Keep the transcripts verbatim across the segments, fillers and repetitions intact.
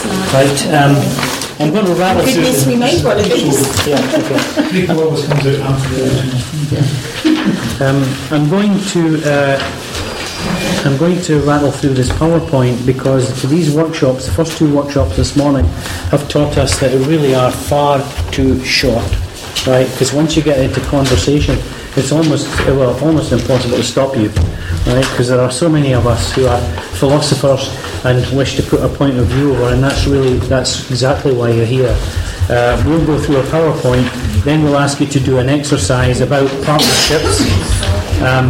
Right, um, I'm going to rattle through... Goodness, we made one of these. Yeah, okay. People always comes out after the original. Um, I'm going to uh, I'm going to rattle through this PowerPoint because these workshops, the first two workshops this morning, have taught us that it really are far too short, right? Because once you get into conversation, it's almost well almost impossible to stop you, right? Because there are so many of us who are philosophers and wish to put a point of view over, and that's really that's exactly why you're here. Uh, we'll go through a PowerPoint, then we'll ask you to do an exercise about partnerships. Um,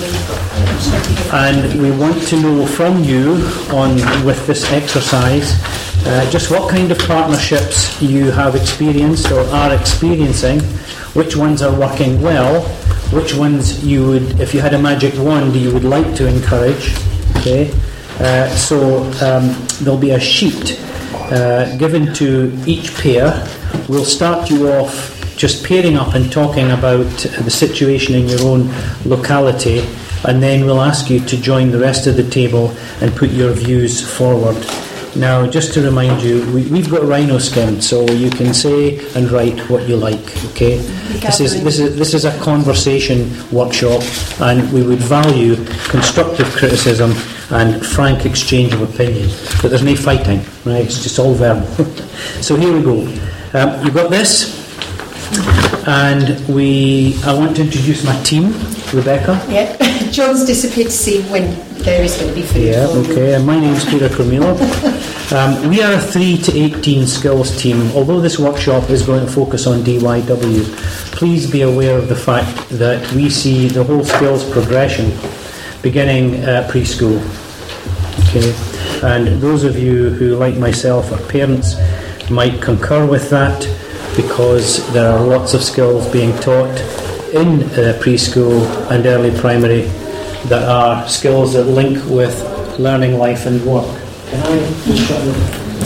and we want to know from you on with this exercise uh, just what kind of partnerships you have experienced or are experiencing, which ones are working well, which ones you would, if you had a magic wand, you would like to encourage. Okay, uh, so um, there'll be a sheet Uh, given to each pair. We'll start you off just pairing up and talking about the situation in your own locality, and then we'll ask you to join the rest of the table and put your views forward. Now, just to remind you, we, we've got rhino skin, so you can say and write what you like. Okay, this is this is this is a conversation workshop, and we would value constructive criticism and frank exchange of opinion. But there's no fighting, right? It's just all verbal. So here we go. Um, you've got this, and we. I want to introduce my team. Rebecca. Yeah. John's disappeared to see when there is going to be food. Yeah. Okay. And my name's Peter Cormillo. Um, we are a three to eighteen skills team. Although this workshop is going to focus on D Y W, please be aware of the fact that we see the whole skills progression beginning at preschool. Okay, and those of you who, like myself, are parents might concur with that, because there are lots of skills being taught in uh, preschool and early primary that are skills that link with learning, life and work. Can I just shut them?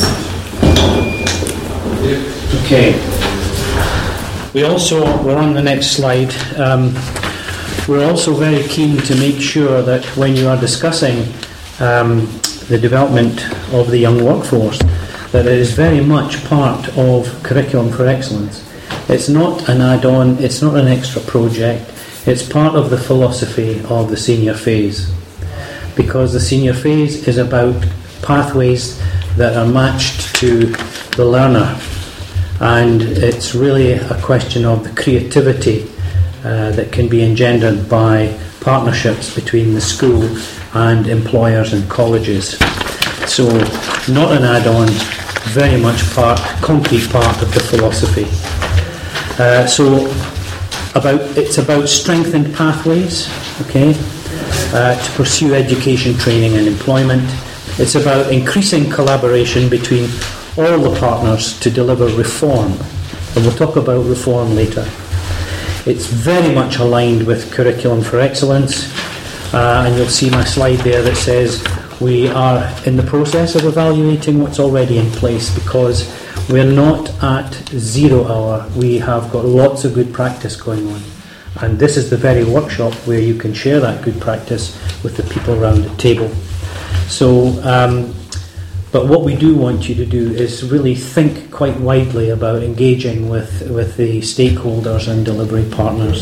Okay. We also, we're on the next slide. Um, We're also very keen to make sure that when you are discussing um, the development of the young workforce, that it is very much part of Curriculum for Excellence. It's not an add-on, it's not an extra project, it's part of the philosophy of the senior phase. Because the senior phase is about pathways that are matched to the learner, and it's really a question of the creativity Uh, that can be engendered by partnerships between the school and employers and colleges. So, not an add-on, very much part, concrete part of the philosophy. Uh, so, about it's about strengthened pathways, okay, uh, to pursue education, training, and employment. It's about increasing collaboration between all the partners to deliver reform, and we'll talk about reform later. It's very much aligned with Curriculum for Excellence, uh, and you'll see my slide there that says we are in the process of evaluating what's already in place, because we're not at zero hour. We have got lots of good practice going on, and this is the very workshop where you can share that good practice with the people around the table. So um, But what we do want you to do is really think quite widely about engaging with, with the stakeholders and delivery partners.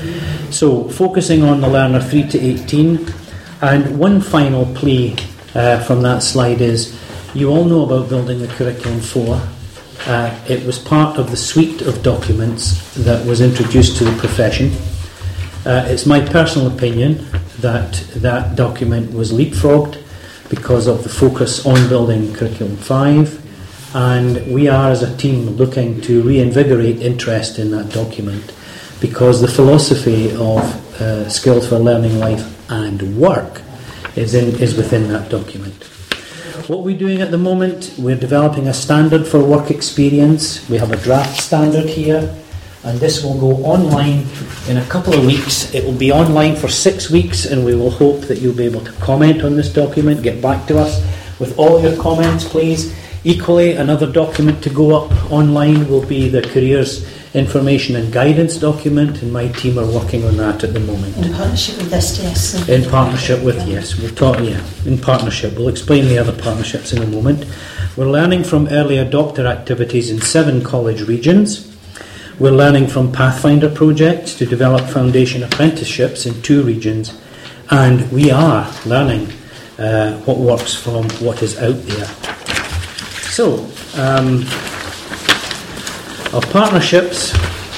So, focusing on the learner three to eighteen, and one final plea uh, from that slide is, you all know about Building the Curriculum four. Uh, it was part of the suite of documents that was introduced to the profession. Uh, it's my personal opinion that that document was leapfrogged because of the focus on building Curriculum five, and we are as a team looking to reinvigorate interest in that document, because the philosophy of uh, Skills for Learning, Life and Work is in is within that document. What we're doing at the moment, we're developing a standard for work experience. We have a draft standard here, and this will go online in a couple of weeks. It will be online for six weeks, and we will hope that you'll be able to comment on this document, get back to us with all your comments, please. Equally, another document to go up online will be the Careers Information and Guidance document, and my team are working on that at the moment. In partnership with S T S. In partnership with, yes, we'll talk, yeah, in partnership. We'll explain the other partnerships in a moment. We're learning from early adopter activities in seven college regions. We're learning from Pathfinder projects to develop foundation apprenticeships in two regions. And we are learning uh, what works from what is out there. So, um, our partnerships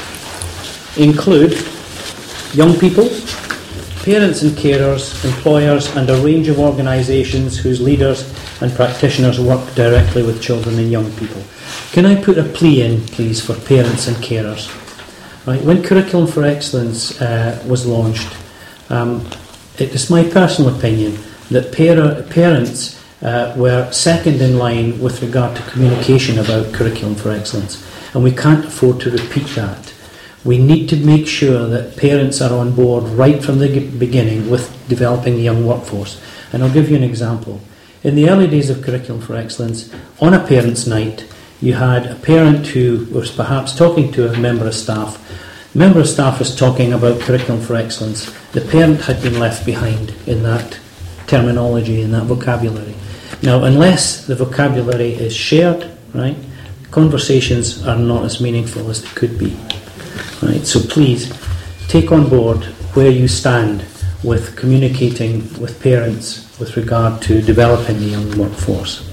include young people, parents and carers, employers, and a range of organisations whose leaders and practitioners work directly with children and young people. Can I put a plea in, please, for parents and carers? Right, when Curriculum for Excellence uh, was launched, um, it is my personal opinion that par- parents uh, were second in line with regard to communication about Curriculum for Excellence, and we can't afford to repeat that. We need to make sure that parents are on board right from the beginning with developing the young workforce. And I'll give you an example. In the early days of Curriculum for Excellence, on a parents' night, you had a parent who was perhaps talking to a member of staff. The member of staff was talking about Curriculum for Excellence. The parent had been left behind in that terminology, in that vocabulary. Now, unless the vocabulary is shared, right, conversations are not as meaningful as they could be. Right, so please take on board where you stand with communicating with parents with regard to developing the young workforce.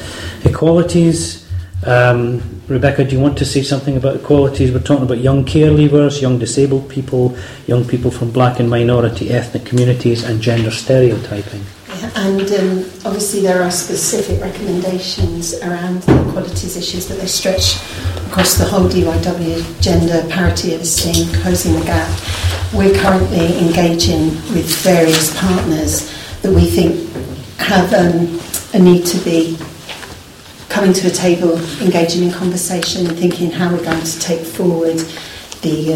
Equalities. Um, Rebecca, do you want to say something about equalities? We're talking about young care leavers, young disabled people, young people from black and minority ethnic communities, and gender stereotyping. Yeah, and um, obviously there are specific recommendations around the equalities issues, but they stretch across the whole D Y W, gender parity of esteem, closing the gap. We're currently engaging with various partners that we think have um, a need to be coming to a table, engaging in conversation and thinking how we're going to take forward the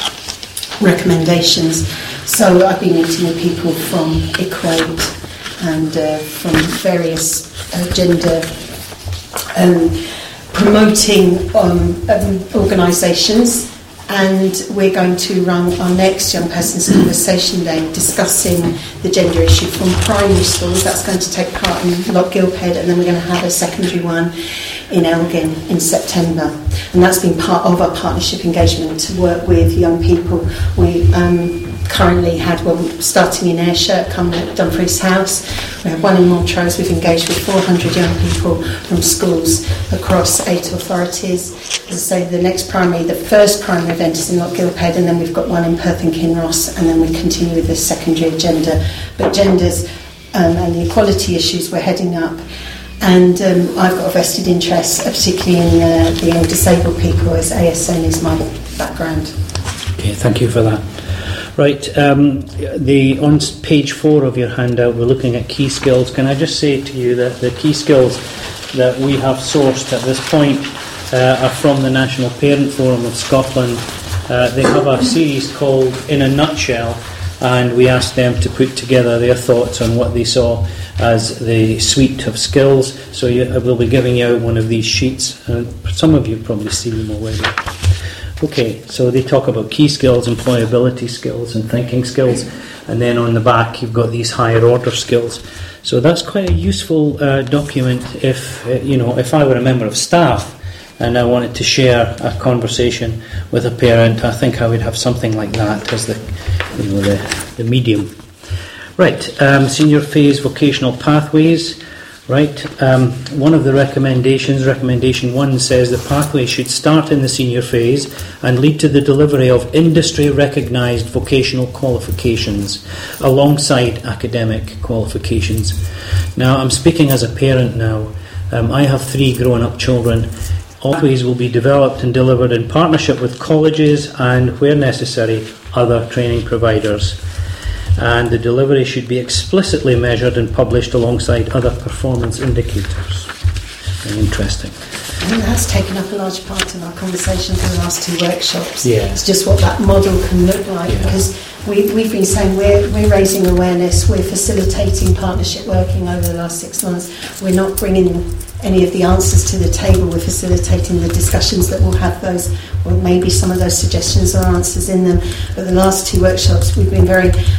uh, recommendations. So I've been meeting with people from Equate and uh, from various uh, gender um, promoting um, um, organisations, and we're going to run our next Young Persons Conversation Day discussing the gender issue from primary schools. That's going to take part in Loch Gilphead, and then we're going to have a secondary one in Elgin in September. And that's been part of our partnership engagement to work with young people. We um, currently had one starting in Ayrshire, come at Dumfries House. We have one in Montrose. We've engaged with four hundred young people from schools across eight authorities. As I say, the next primary, the first primary event is in Loch Gilphead, and then we've got one in Perth and Kinross, and then we continue with the secondary agenda. But genders um, and the equality issues we're heading up. And um, I've got a vested interest, particularly in uh, the young disabled people, as A S N is my background. Okay, thank you for that. Right, um, the on page four of your handout, we're looking at key skills. Can I just say to you that the key skills that we have sourced at this point uh, are from the National Parent Forum of Scotland. Uh, they have a series called In a Nutshell, and we asked them to put together their thoughts on what they saw as the suite of skills. So you, I will be giving you out one of these sheets, and some of you probably see them already. Okay, so they talk about key skills, employability skills and thinking skills, and then on the back you've got these higher order skills. So that's quite a useful uh, document if, uh, you know, if I were a member of staff and I wanted to share a conversation with a parent, I think I would have something like that as the, you know, the, the medium. Right, um, senior phase vocational pathways. Right, um, one of the recommendations, recommendation one, says the pathway should start in the senior phase and lead to the delivery of industry-recognised vocational qualifications alongside academic qualifications. Now, I'm speaking as a parent now. Um, I have three grown-up children. Pathways will be developed and delivered in partnership with colleges and, where necessary, other training providers. And the delivery should be explicitly measured and published alongside other performance indicators. Very interesting. I think that's taken up a large part of our conversation for the last two workshops. Yeah. It's just what that model can look like, yeah. Because we, we've been saying we're, we're raising awareness, we're facilitating partnership working over the last six months. We're not bringing any of the answers to the table, we're facilitating the discussions that will have those, or maybe some of those suggestions or answers in them. But the last two workshops we've been very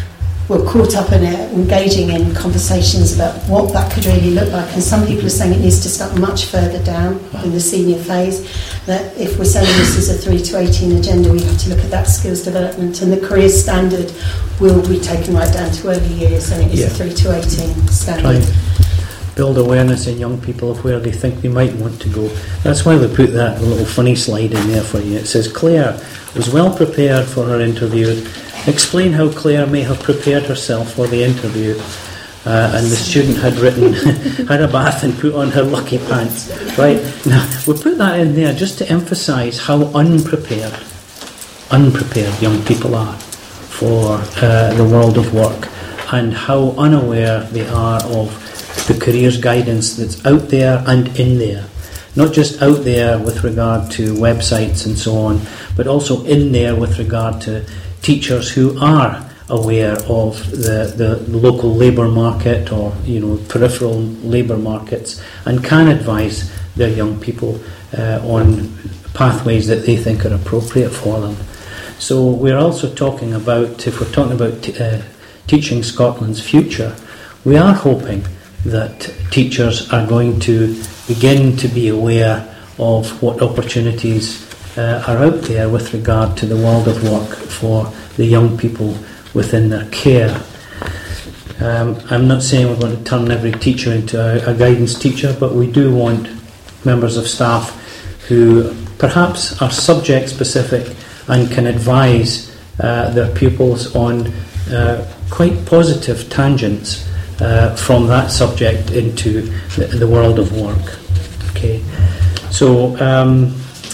we're caught up in it, engaging in conversations about what that could really look like. And some people are saying it needs to start much further down in the senior phase, that if we're saying this is a three to eighteen agenda, we have to look at that skills development, and the career standard will be taken right down to early years, and it is Yeah. a three to eighteen standard. Try and build awareness in young people of where they think they might want to go. That's why we put that little funny slide in there for you. It says, Claire was well prepared for her interview. Explain how Claire may have prepared herself for the interview. Uh, and the student had written, had a bath and put on her lucky pants. Right? Now, we put that in there just to emphasise how unprepared, unprepared young people are for uh, the world of work, and how unaware they are of the careers guidance that's out there and in there. Not just out there with regard to websites and so on, but also in there with regard to teachers who are aware of the, the local labour market, or you know, peripheral labour markets, and can advise their young people uh, on pathways that they think are appropriate for them. So we're also talking about, if we're talking about t- uh, Teaching Scotland's future, we are hoping that teachers are going to begin to be aware of what opportunities uh, are out there with regard to the world of work for the young people within their care. Um, I'm not saying we're going to turn every teacher into a, a guidance teacher, but we do want members of staff who perhaps are subject specific and can advise uh, their pupils on uh, quite positive tangents uh, from that subject into the, the world of work. Okay, so um,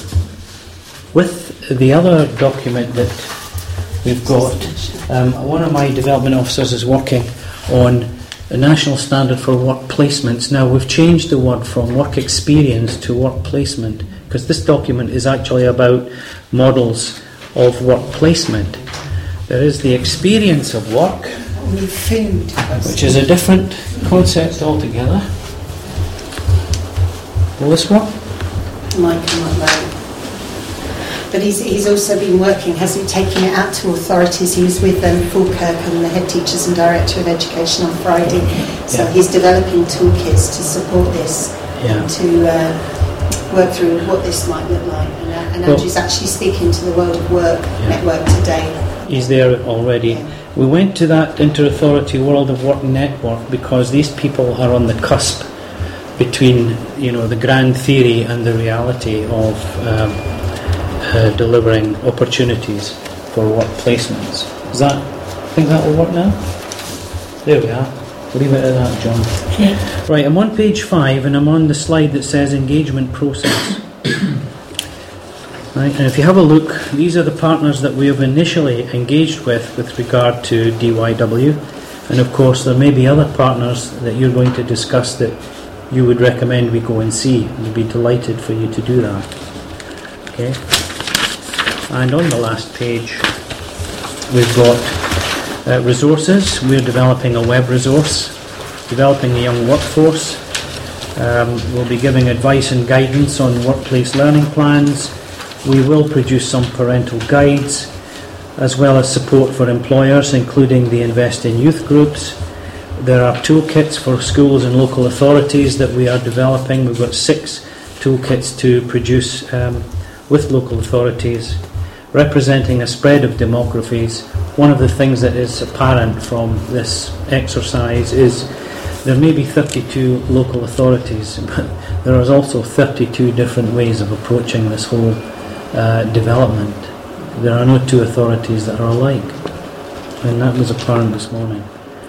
with the other document that we've got, um, one of my development officers is working on a national standard for work placements. Now, we've changed the word from work experience to work placement, because this document is actually about models of work placement. There is the experience of work, Only food. which is a different concept altogether. Will this work? Might come up later. But he's, he's also been working, has he, taking it out to authorities. He was with um, Falkirk and the head teachers and director of education on Friday. So Yeah. he's developing toolkits to support this, Yeah. and to uh, work through what this might look like. And, uh, and Well- Andrew's actually speaking to the World of Work Yeah. network today. He's there already. Yeah. We went to that Inter-Authority World of Work network because these people are on the cusp between, you know, the grand theory and the reality of um, uh, delivering opportunities for work placements. Is that? Think that will work now? There we are. Leave it at that, John. Yeah. Right, I'm on page five, and I'm on the slide that says engagement process. Right, and if you have a look, these are the partners that we have initially engaged with with regard to D Y W, and of course there may be other partners that you're going to discuss that you would recommend we go and see. We'd be delighted for you to do that. Okay. And on the last page, we've got uh, resources. We're developing a web resource, developing a young workforce. Um, we'll be giving advice and guidance on workplace learning plans. We will produce some parental guides, as well as support for employers, including the Invest in Youth groups. There are toolkits for schools and local authorities that we are developing. We've got six toolkits to produce um, with local authorities, representing a spread of demographies. One of the things that is apparent from this exercise is there may be thirty-two local authorities, but there are also thirty-two different ways of approaching this whole uh, development. There are no two authorities that are alike, and that was apparent this morning.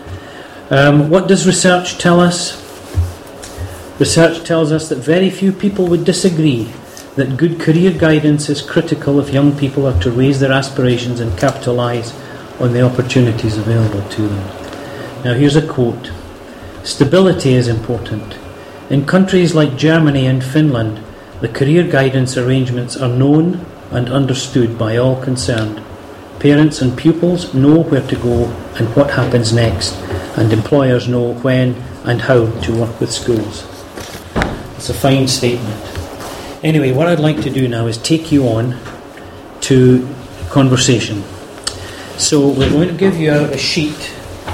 Um, what does research tell us? Research tells us that very few people would disagree that good career guidance is critical if young people are to raise their aspirations and capitalise on the opportunities available to them. Now here's a quote. Stability is important. In countries like Germany and Finland, the career guidance arrangements are known and understood by all concerned. Parents and pupils know where to go and what happens next, and employers know when and how to work with schools. It's a fine statement. Anyway, what I'd like to do now is take you on to conversation. So we're going to give you out a sheet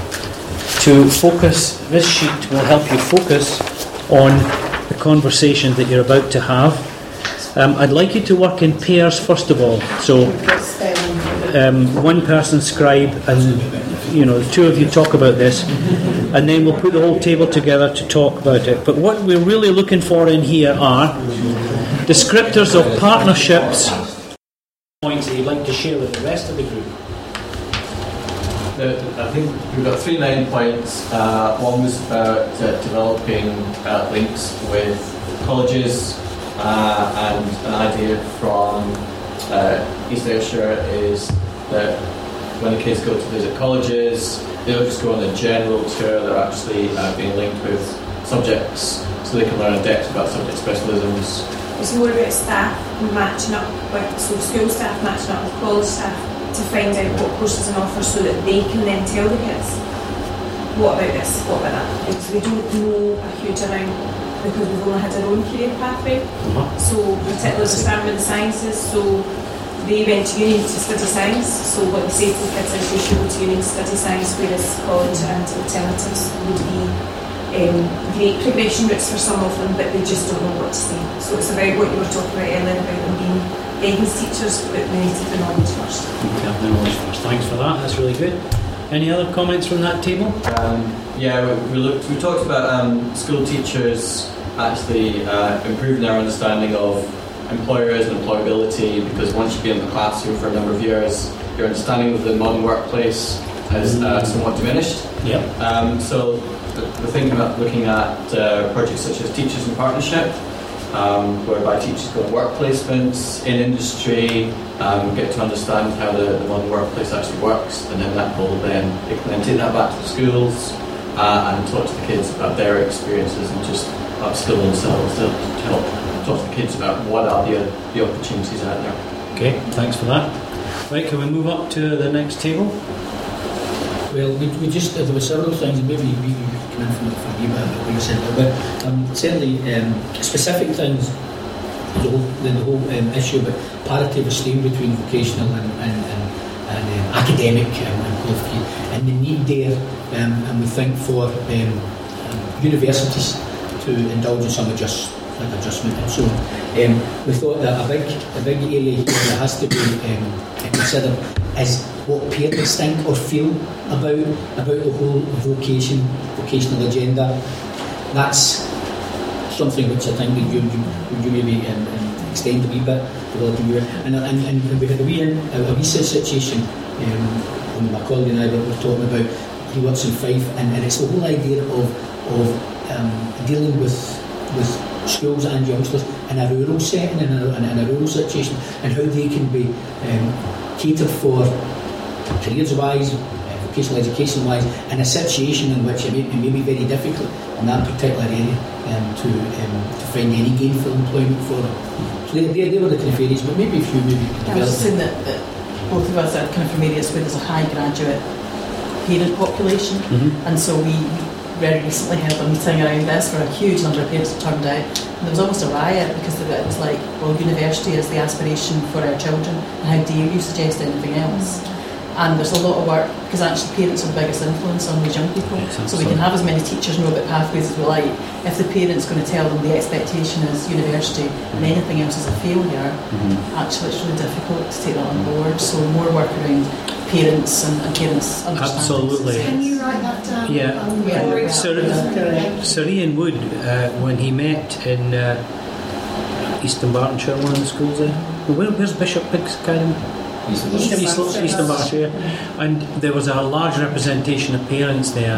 to focus, this sheet will help you focus on the conversation that you're about to have. Um, I'd like you to work in pairs first of all. So um, one person scribe and you know, the two of you talk about this, and then we'll put the whole table together to talk about it. But what we're really looking for in here are descriptors of partnerships, points that you'd like to share with the rest of the group. The, I think we've got three main points. Uh, one was about uh, developing uh, links with colleges, uh, and an idea from uh, East Ayrshire is that when the kids go to visit colleges, they don't just go on a general tour, they're actually uh, being linked with subjects so they can learn in depth about subject specialisms. It's more about staff matching up with, so school staff matching up with college staff to find out what courses and offers so that they can then tell the kids, what about this, what about that? Because we don't know a huge amount because we've only had our own career pathway. Uh-huh. So particularly starting with the sciences, so they went to uni to study science, so what they say to the kids is you should go to uni to study science, whereas college and alternatives would be um, great progression routes for some of them, but they just don't know what to say. So it's about what you were talking about earlier about them being guidance teachers, but we need to have the knowledge first. Okay, have the knowledge first. Thanks for that, that's really good. Any other comments from that table? Um, yeah, we, we, looked, we talked about um, school teachers actually uh, improving their understanding of employers and employability, because once you've been in the classroom for a number of years, your understanding of the modern workplace has uh, somewhat diminished. Yep. Um, so we're thinking about looking at uh, projects such as Teachers in Partnership, um, whereby teachers go on work placements in industry, um, get to understand how the, the modern workplace actually works, and then that will then implement that back to the schools uh, and talk to the kids about their experiences and just upskill themselves to, to help talk to the kids about what are the, the opportunities out there. Okay, thanks for that. Right, can we move up to the next table? Well, we, we just, uh, there were several things, and maybe we come in from, from you, what you said, but um, certainly um, specific things, the whole, the, the whole um, issue about parity of esteem between vocational and, and, and, and um, academic um, and qualification, and the need there, um, and we think for um, um, universities to indulge in some adjust, like adjustment and so on. Um, we thought that a big, a big area here that has to be um, considered is what parents think or feel about about the whole vocation, vocational agenda. That's something which I think that you, you, you maybe um, um, extend a wee bit, and, and, and we had a wee, a, a wee situation um, when my colleague and I were, were talking about. He works in Fife, and, and it's the whole idea of of um, dealing with with schools and youngsters in a rural setting, in a, in a rural situation, and how they can be um, catered for careers-wise, uh, vocational education-wise, in a situation in which it may, it may be very difficult in that particular area um, to um, to find any gainful employment for them. So they, they, they were the kind of areas, but maybe if you maybe I was just saying that, that both of us are kind of from areas where there's a high graduate parent population, mm-hmm. and so we very recently held a meeting around this where a huge number of parents turned out, and there was almost a riot because it was like, well, university is the aspiration for our children, and how dare you suggest anything else? Mm-hmm. And there's a lot of work, because actually parents are the biggest influence on these young people, yes, so we can have as many teachers know about pathways as we like. If the parent's going to tell them the expectation is university mm-hmm. and anything else is a failure, mm-hmm. actually it's really difficult to take that on board. So more work around parents and, and parents understanding. Absolutely. Can you write that down? Yeah. Um, yeah. yeah. Sir, Sir Ian Wood, uh, when he met in uh, Eastern Bartonshire, one of the schools there. Where, where's Bishop Biggs Academy? Eastern, Eastern, Eastern, Eastern Bartonshire. And there was a large representation of parents there,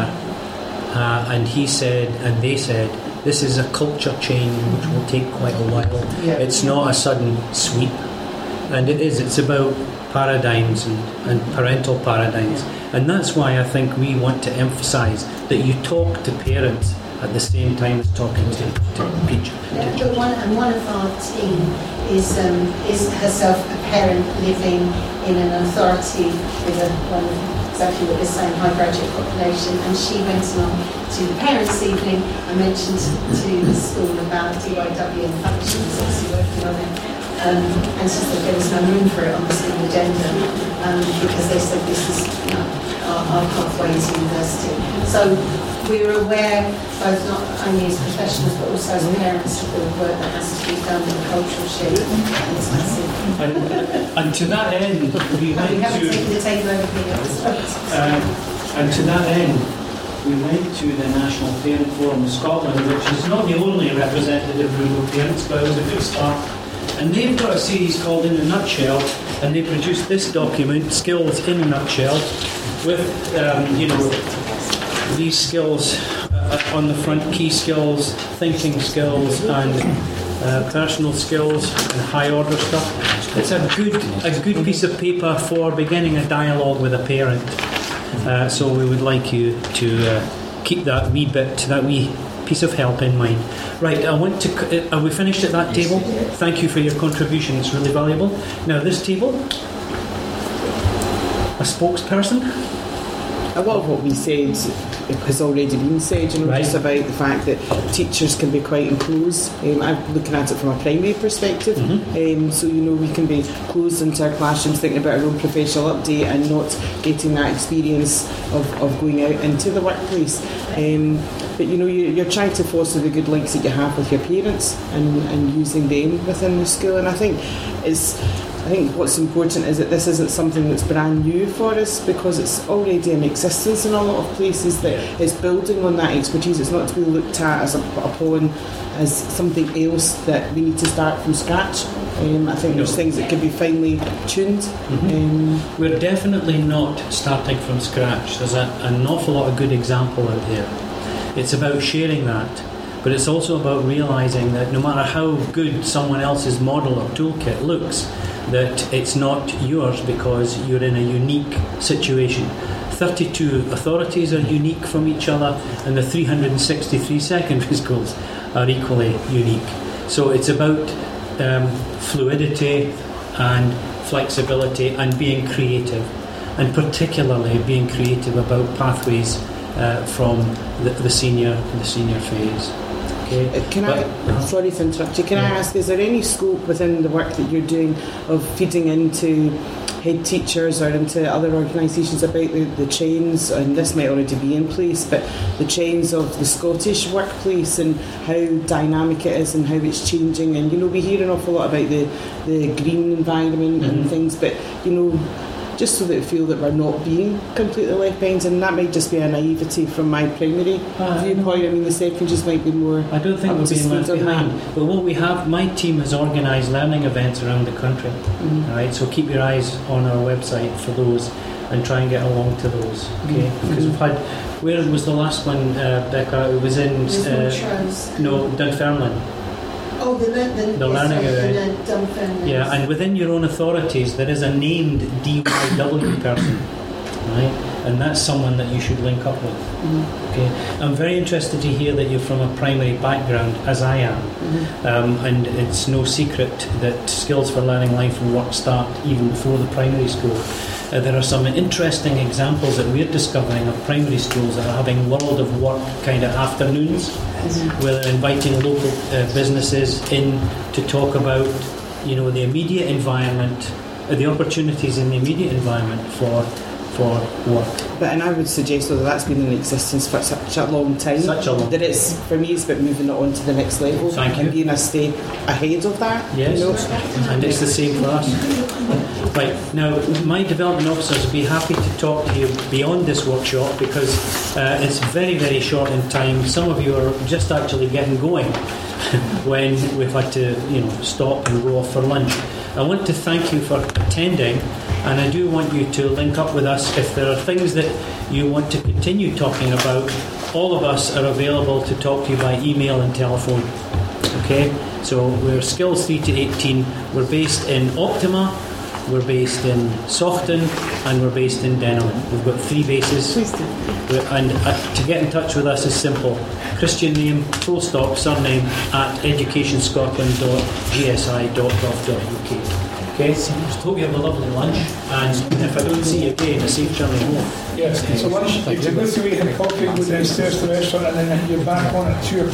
uh, and he said, and they said, this is a culture change which will take quite a while. Yeah. It's not a sudden sweep. And it is, it's about paradigms and, and parental paradigms, and that's why I think we want to emphasise that you talk to parents at the same time as talking to, to teachers. Yeah, but one, and one of our team is um, is herself a parent living in an authority with a one exactly what you're saying, high graduate population, and she went along to the parents' evening and mentioned to the school about D Y W, and the fact that she was obviously working on it. Um, and she said there was no room for it on the school agenda um, because they said this is, you know, our, our Pathways University. So we're aware, both not only as professionals but also as parents, of the work that has to be done in the cultural shift. And it's massive. And, and to that end, we We went haven't to, taken the table over here. um, and to that end, we went to the National Parent Forum of Scotland, which is not the only representative group of parents, but it was a good start. And they've got a series called In a Nutshell, and they produced this document, Skills in a Nutshell, with, um, you know, these skills uh, on the front, key skills, thinking skills, and uh, personal skills, and high order stuff. It's a good, a good piece of paper for beginning a dialogue with a parent. Uh, so we would like you to uh, keep that wee bit, that wee piece of help in mind. Right, I want to. Are we finished at that table? Thank you for your contribution. It's really valuable. Now this table, a spokesperson. A lot of what we said has already been said, you know, Right. just about the fact that teachers can be quite enclosed. Um, I'm looking at it from a primary perspective. Mm-hmm. Um, so, you know, we can be closed into our classrooms thinking about our own professional update and not getting that experience of, of going out into the workplace. Um, but, you know, you, you're trying to foster the good links that you have with your parents and, and using them within the school. And I think it's... I think what's important is that this isn't something that's brand new for us, because it's already in existence in a lot of places, that it's building on that expertise. It's not to be looked at as a, upon as something else that we need to start from scratch. Um, I think No. there's things that can be finely tuned. Mm-hmm. Um, We're definitely not starting from scratch. There's a, an awful lot of good example out there. It's about sharing that, but it's also about realising that no matter how good someone else's model or toolkit looks, that it's not yours because you're in a unique situation. thirty-two authorities are unique from each other, and the three hundred sixty-three secondary schools are equally unique. So it's about um, fluidity and flexibility and being creative, and particularly being creative about pathways uh, from the, the senior the senior phase. Okay. Can But- I, uh-huh. sorry to interrupt you, can I Yeah. ask, is there any scope within the work that you're doing of feeding into head teachers or into other organisations about the, the chains, and this might already be in place, but the chains of the Scottish workplace and how dynamic it is and how it's changing? And, you know, we hear an awful lot about the, the green environment Mhm. and things, but, you know, just so that we feel that we're not being completely left behind, and that might just be a naivety from my primary Ah, viewpoint. I mean, the secondaries might be more. I don't think up we're to being left speed on behind. that. But what we have, my team has organised learning events around the country. Mhm. Right, so keep your eyes on our website for those, and try and get along to those. Okay, Mhm. because we've had. Where was the last one, uh, Becca? It was in There's uh, Montrose. no Dunfermline. Oh, the, le- the, The yes, learning sorry, event. the learn- Dunfermline. Yeah, and within your own authorities, there is a named D Y W person, right? And that's someone that you should link up with. Mhm. Okay, I'm very interested to hear that you're from a primary background, as I am, Mhm. um, and it's no secret that Skills for Learning Life and Work start even before the primary school. Uh, there are some interesting examples that we're discovering of primary schools that are having world of work kind of afternoons, where they're inviting local uh, businesses in to talk about, you know, the immediate environment, uh, the opportunities in the immediate environment for for work. But and I would suggest though that that's been in existence for such a long time. Such a long that it's, for me, it's about moving it on to the next level. Thank you. And being a step ahead of that. Yes, You know? and it's the same for us. Right, now my development officers will be happy to talk to you beyond this workshop, because uh, it's very, very short in time. Some of you are just actually getting going when we've had to, you know, stop and go off for lunch. I want to thank you for attending, and I do want you to link up with us if there are things that you want to continue talking about. All of us are available to talk to you by email and telephone. Okay, so we're Skills three to eighteen. We're based in Optima, we're based in Saughton, and we're based in Denham. We've got three bases. Please do. We're- And uh, to get in touch with us is simple. Christian name, full stop, surname, at educationscotland dot g s i dot gov dot u k. Okay, so hope you have a lovely lunch, and if I don't see you again, a safe journey home. Yes, so once you can go to eat and coffee, go downstairs to the restaurant, and then you're back on at two o'clock.